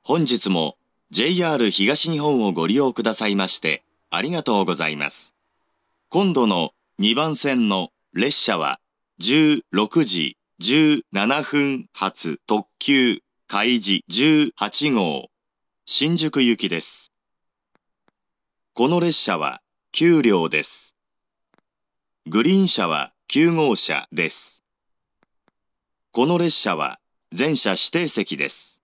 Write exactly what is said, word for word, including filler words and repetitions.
本日も ジェイアール 東日本をご利用くださいましてありがとうございます。今度のにばん線の列車はじゅうろくじじゅうななふん発特急かいじじゅうはちごう新宿行きです。この列車はきゅうりょうです。グリーン車はきゅうごうしゃです。この列車は全車指定席です。